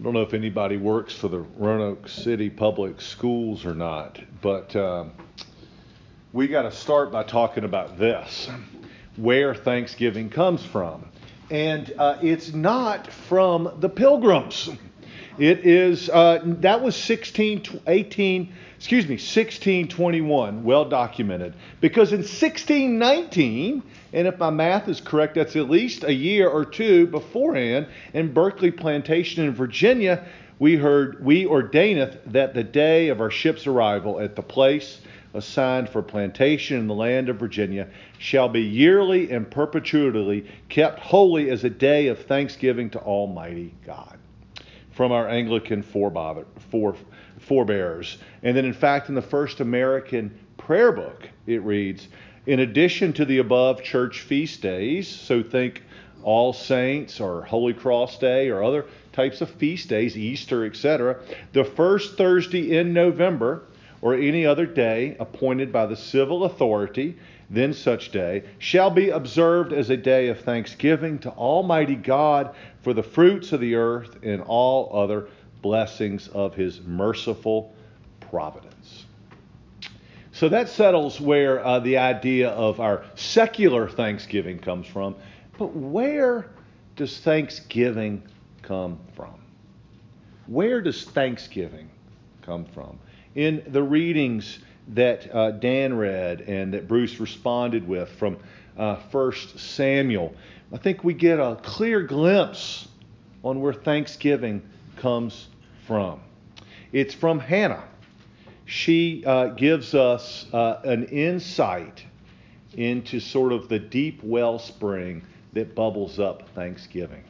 don't know if anybody works for the Roanoke City Public Schools or not, but we got to start by talking about this, where Thanksgiving comes from. And it's not from the Pilgrims. It is, that was 1621, well documented. Because in 1619, and if my math is correct, that's at least a year or two beforehand, in Berkeley Plantation in Virginia, we ordaineth that the day of our ship's arrival at the place assigned for plantation in the land of Virginia shall be yearly and perpetually kept holy as a day of thanksgiving to Almighty God. From our Anglican forebears. And then in fact in the first American prayer book it reads, in addition to the above church feast days, so think All Saints or Holy Cross Day or other types of feast days, Easter, etc., the first Thursday in November or any other day appointed by the civil authority, then such day, shall be observed as a day of thanksgiving to Almighty God for the fruits of the earth and all other blessings of His merciful providence. So that settles where the idea of our secular Thanksgiving comes from. But where does Thanksgiving come from? Where does Thanksgiving come from? In the readings that Dan read and that Bruce responded with from 1 Samuel, I think we get a clear glimpse on where Thanksgiving comes from. It's from Hannah. She gives us an insight into sort of the deep wellspring that bubbles up Thanksgiving.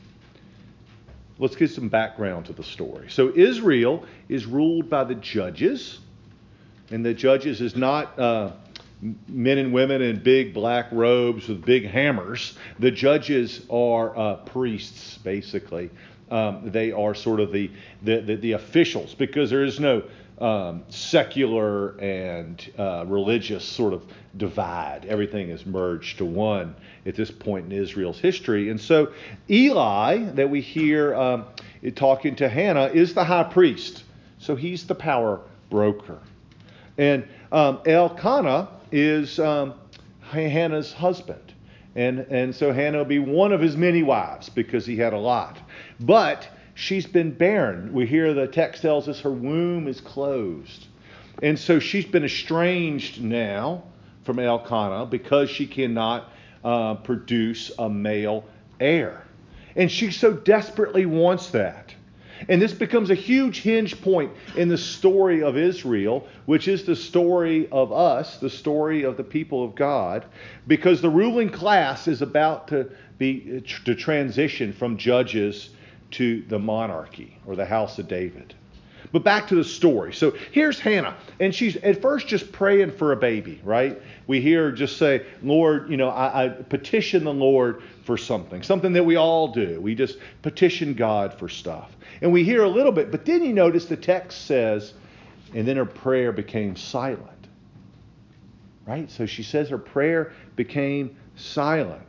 Let's get some background to the story. So Israel is ruled by the judges, and the judges is not men and women in big black robes with big hammers. The judges are priests, basically. They are sort of the officials, because there is no secular and religious sort of divide. Everything is merged to one at this point in Israel's history. And so Eli, that we hear talking to Hannah, is the high priest. So he's the power broker. And Elkanah is Hannah's husband. And so Hannah will be one of his many wives because he had a lot. But she's been barren. We hear the text tells us her womb is closed. And so she's been estranged now from Elkanah because she cannot produce a male heir. And she so desperately wants that. And this becomes a huge hinge point in the story of Israel, which is the story of us, the story of the people of God, because the ruling class is about to transition from judges to the monarchy or the house of David. But back to the story. So here's Hannah, and she's at first just praying for a baby, right? We hear her just say, Lord, I petition the Lord for something that we all do. We just petition God for stuff. And we hear a little bit, but then you notice the text says, and then her prayer became silent, right? So she says her prayer became silent.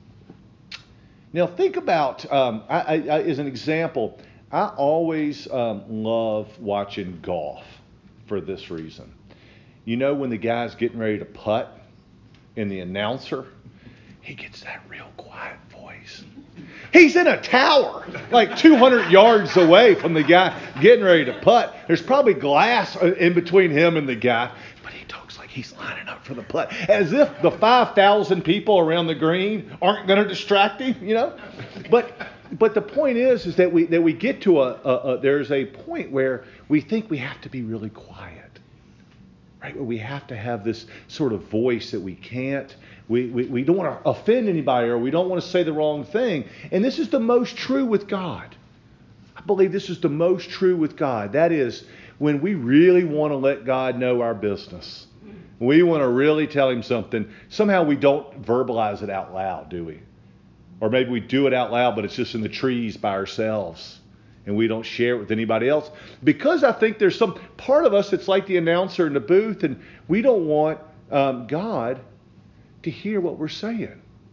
Now think about, as an example, I always love watching golf for this reason. When the guy's getting ready to putt and the announcer, he gets that real quiet voice. He's in a tower like 200 yards away from the guy getting ready to putt. There's probably glass in between him and the guy, but he talks like he's lining up for the putt, as if the 5,000 people around the green aren't going to distract him, But the point is that we get to there's a point where we think we have to be really quiet, right? Where we have to have this sort of voice that we can't. We don't want to offend anybody, or we don't want to say the wrong thing. And this is the most true with God. I believe this is the most true with God. That is, when we really want to let God know our business. We want to really tell Him something. Somehow we don't verbalize it out loud, do we? Or maybe we do it out loud, but it's just in the trees by ourselves, and we don't share it with anybody else. Because I think there's some part of us that's like the announcer in the booth, and we don't want God to hear what we're saying.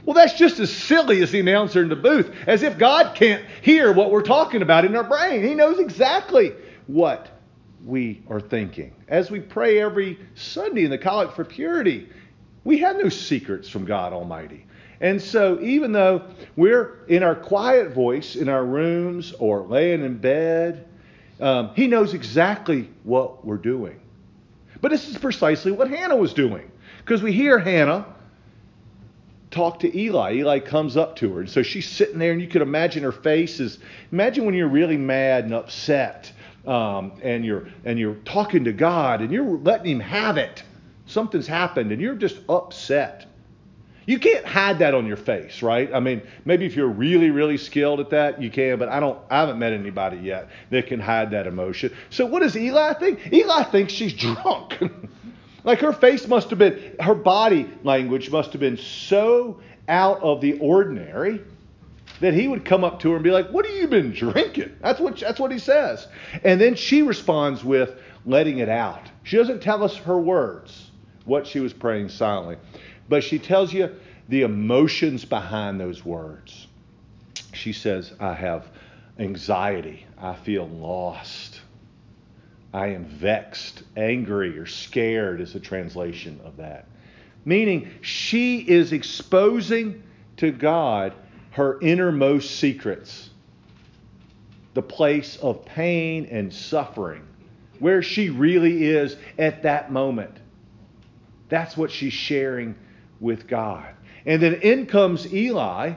Well, that's just as silly as the announcer in the booth, as if God can't hear what we're talking about in our brain. He knows exactly what we are thinking. As we pray every Sunday in the Collect for Purity, we have no secrets from God Almighty. And so even though we're in our quiet voice in our rooms or laying in bed, He knows exactly what we're doing. But this is precisely what Hannah was doing. Because we hear Hannah talk to Eli. Eli comes up to her. And so she's sitting there, and you can imagine her face is, imagine when you're really mad and upset, and you're talking to God, and you're letting Him have it. Something's happened, and you're just upset. You can't hide that on your face, right? I mean, maybe if you're really, really skilled at that, you can, but I haven't met anybody yet that can hide that emotion. So what does Eli think? Eli thinks she's drunk. Like her face must have been, her body language must have been so out of the ordinary that he would come up to her and be like, "What have you been drinking?" That's what he says. And then she responds with letting it out. She doesn't tell us her words, what she was praying silently. But she tells you the emotions behind those words. She says, "I have anxiety. I feel lost. I am vexed, angry, or scared," is the translation of that. Meaning she is exposing to God her innermost secrets. The place of pain and suffering. Where she really is at that moment. That's what she's sharing with God. And then in comes Eli.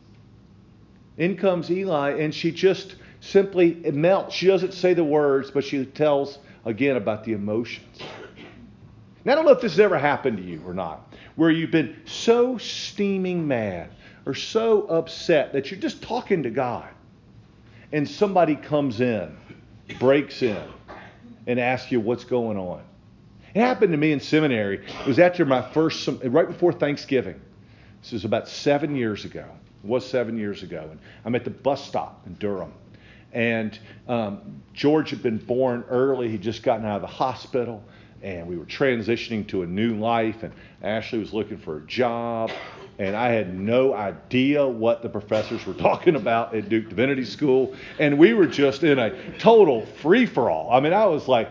And she just simply melts. She doesn't say the words, but she tells again about the emotions. Now, I don't know if this has ever happened to you or not, where you've been so steaming mad or so upset that you're just talking to God, and somebody comes in, breaks in, and asks you what's going on. It happened to me in seminary. It was after my first, right before Thanksgiving. This was about 7 years ago. It was 7 years ago. And I'm at the bus stop in Durham. And George had been born early. He'd just gotten out of the hospital. And we were transitioning to a new life. And Ashley was looking for a job. And I had no idea what the professors were talking about at Duke Divinity School. And we were just in a total free-for-all. I mean, I was like,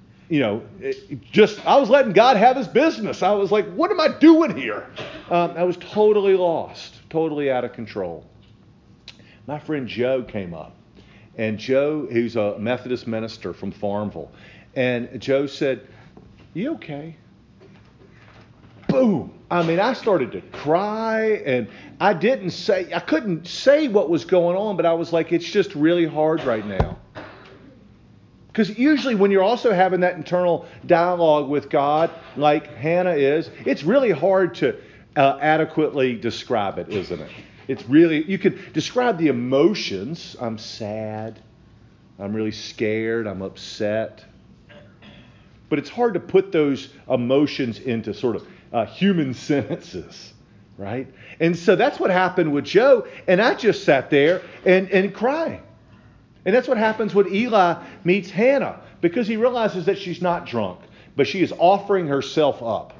I was letting God have His business. I was like, what am I doing here? I was totally lost, totally out of control. My friend Joe came up. And Joe, who's a Methodist minister from Farmville, and Joe said, "You okay?" Boom. I mean, I started to cry, and I couldn't say what was going on, but I was like, it's just really hard right now. Because usually when you're also having that internal dialogue with God, like Hannah is, it's really hard to adequately describe it, isn't it? It's really, you can describe the emotions. I'm sad. I'm really scared. I'm upset. But it's hard to put those emotions into sort of human sentences, right? And so that's what happened with Joe. And I just sat there and cried. And that's what happens when Eli meets Hannah, because he realizes that she's not drunk, but she is offering herself up.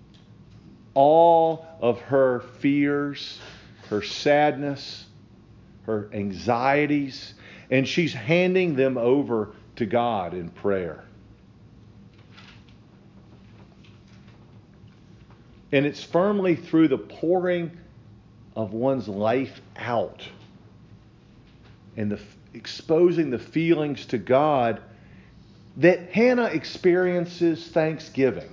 All of her fears, her sadness, her anxieties, and she's handing them over to God in prayer. And it's firmly through the pouring of one's life out and the exposing the feelings to God that Hannah experiences thanksgiving.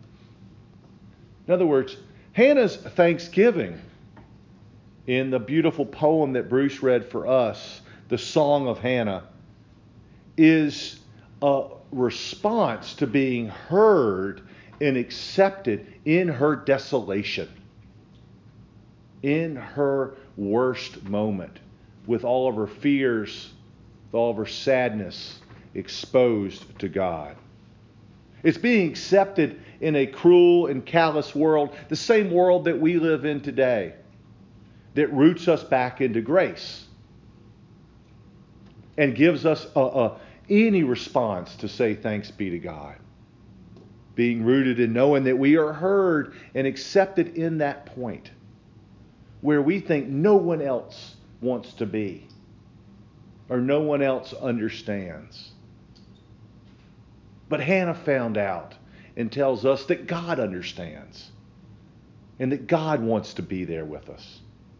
In other words, Hannah's thanksgiving in the beautiful poem that Bruce read for us, the Song of Hannah, is a response to being heard and accepted in her desolation, in her worst moment, with all of her fears, with all of her sadness exposed to God. It's being accepted in a cruel and callous world, the same world that we live in today, that roots us back into grace and gives us any response to say thanks be to God. Being rooted in knowing that we are heard and accepted in that point. where we think no one else wants to be or no one else understands. But Hannah found out and tells us that God understands and that God wants to be there with us.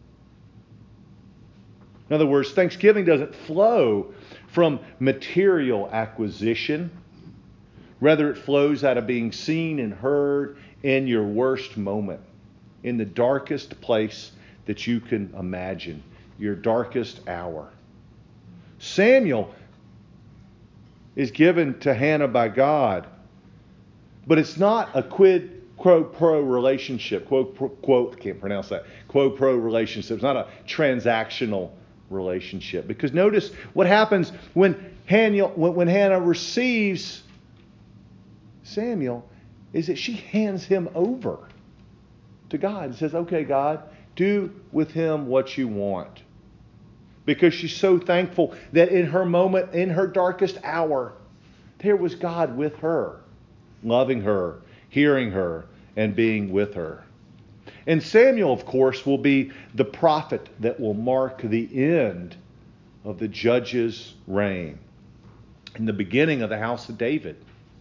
In other words, thanksgiving doesn't flow from material acquisition. Rather, it flows out of being seen and heard in your worst moment, in the darkest place that you can imagine, your darkest hour. Samuel is given to Hannah by God, but it's not a quid pro relationship. I can't pronounce that. Quid pro relationship. It's not a transactional relationship. Because notice what happens when Hannah receives Samuel is that she hands him over to God and says, okay, God, do with him what you want. Because she's so thankful that in her moment, in her darkest hour, there was God with her, loving her, hearing her, and being with her. And Samuel, of course, will be the prophet that will mark the end of the judge's reign and the beginning of the house of David.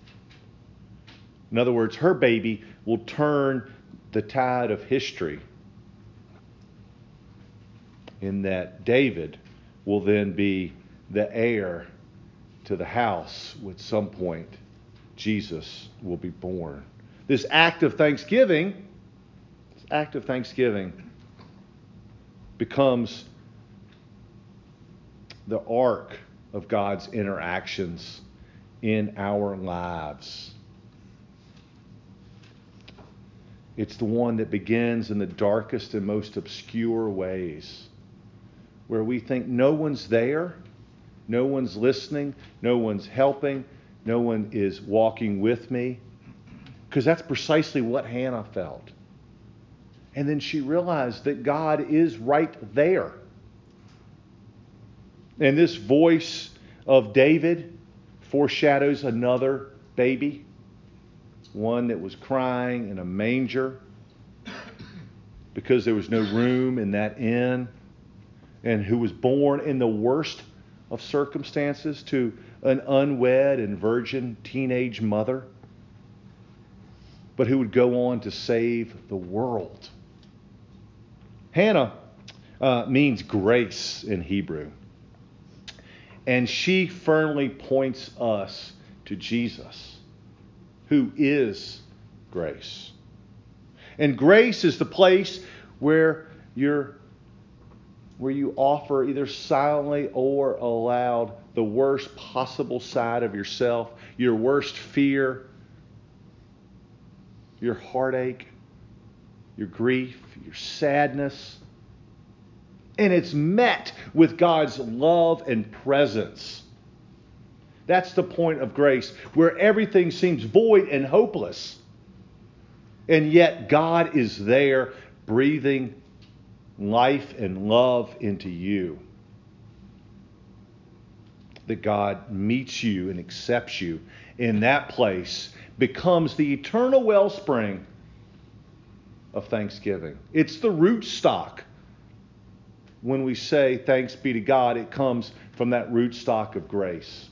In other words, her baby will turn the tide of history, in that David will then be the heir to the house. At some point, Jesus will be born. This act of thanksgiving becomes the arc of God's interactions in our lives. It's the one that begins in the darkest and most obscure ways, where we think no one's there, no one's listening, no one's helping, no one is walking with me. Because that's precisely what Hannah felt. And then she realized that God is right there. And this voice of David foreshadows another baby, one that was crying in a manger because there was no room in that inn, and who was born in the worst of circumstances to an unwed and virgin teenage mother, but who would go on to save the world. Hannah means grace in Hebrew. And she firmly points us to Jesus, who is grace. And grace is the place where you offer either silently or aloud the worst possible side of yourself, your worst fear, your heartache, your grief, your sadness. And it's met with God's love and presence. That's the point of grace, where everything seems void and hopeless. And yet God is there breathing life and love into you. That God meets you and accepts you in that place becomes the eternal wellspring of thanksgiving. It's the root stock. When we say thanks be to God, it comes from that root stock of grace.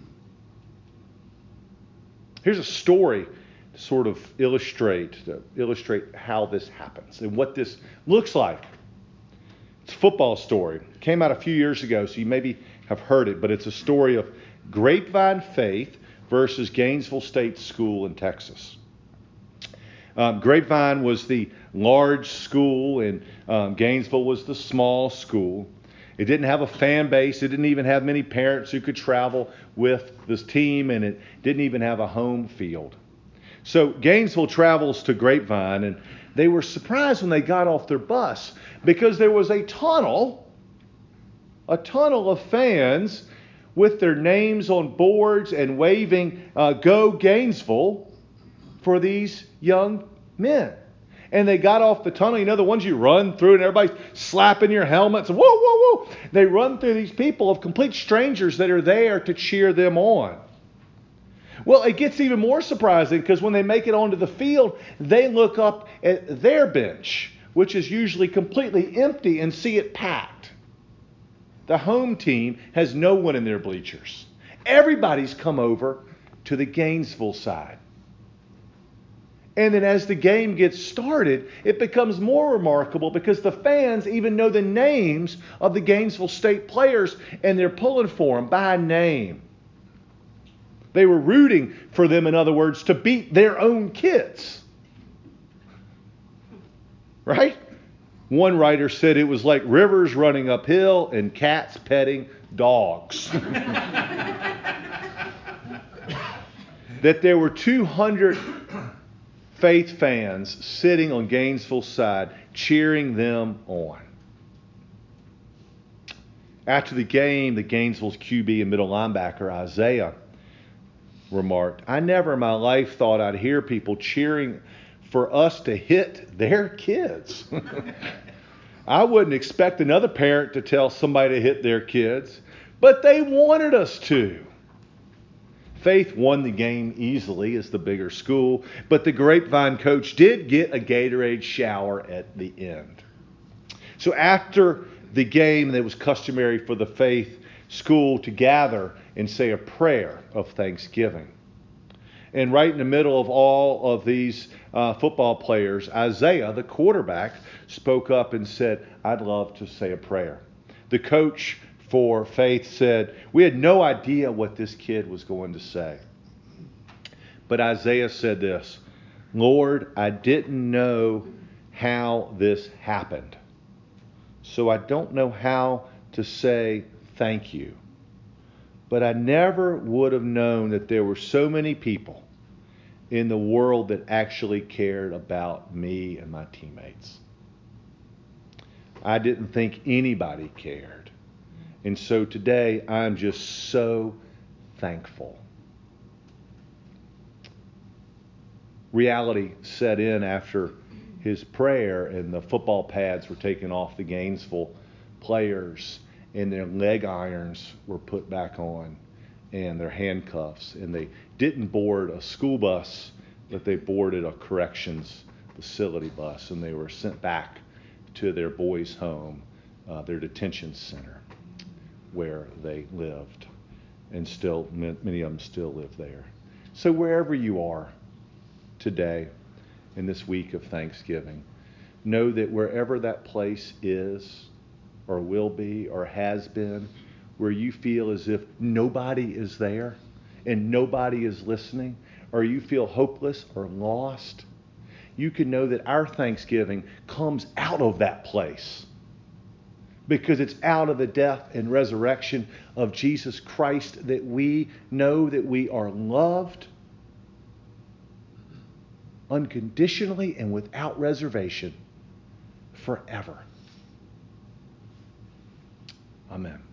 Here's a story to sort of illustrate how this happens and what this looks like. It's a football story. It came out a few years ago, so you maybe have heard it, but it's a story of Grapevine Faith versus Gainesville State School in Texas. Grapevine was the large school, and Gainesville was the small school. It didn't have a fan base. It didn't even have many parents who could travel with this team, and it didn't even have a home field. So Gainesville travels to Grapevine, and they were surprised when they got off their bus because there was a tunnel of fans with their names on boards and waving "Go Gainesville" for these young men. And they got off the tunnel, you know, the ones you run through and everybody's slapping your helmets. Whoa, whoa, whoa. They run through these people of complete strangers that are there to cheer them on. Well, it gets even more surprising because when they make it onto the field, they look up at their bench which is usually completely empty, and see it packed. The home team has no one in their bleachers. Everybody's come over to the Gainesville side. And then as the game gets started, it becomes more remarkable because the fans even know the names of the Gainesville State players, and they're pulling for them by name. They were rooting for them, in other words, to beat their own kids. Right? One writer said it was like rivers running uphill and cats petting dogs. That there were 200 Faith fans sitting on Gainesville's side, cheering them on. After the game, the Gainesville's QB and middle linebacker, Isaiah, remarked, "I never in my life thought I'd hear people cheering for us to hit their kids." I wouldn't expect another parent to tell somebody to hit their kids, but they wanted us to. Faith won the game easily as the bigger school, but the Grapevine coach did get a Gatorade shower at the end. So after the game, it was customary for the Faith school to gather and say a prayer of thanksgiving. And right in the middle of all of these football players, Isaiah, the quarterback, spoke up and said, "I'd love to say a prayer." The coach for Faith said, "We had no idea what this kid was going to say." But Isaiah said this, "Lord, I didn't know how this happened, so I don't know how to say thank you. But I never would have known that there were so many people in the world that actually cared about me and my teammates. I didn't think anybody cared. And so today, I'm just so thankful." Reality set in after his prayer, and the football pads were taken off the Gainesville players, and their leg irons were put back on, and their handcuffs. And they didn't board a school bus, but they boarded a corrections facility bus, and they were sent back to their boys' home, their detention center, where they lived, and still many of them still live there. So wherever you are today in this week of Thanksgiving, know that wherever that place is or will be or has been, where you feel as if nobody is there and nobody is listening, or you feel hopeless or lost, you can know that our Thanksgiving comes out of that place. Because it's out of the death and resurrection of Jesus Christ that we know that we are loved unconditionally and without reservation forever. Amen.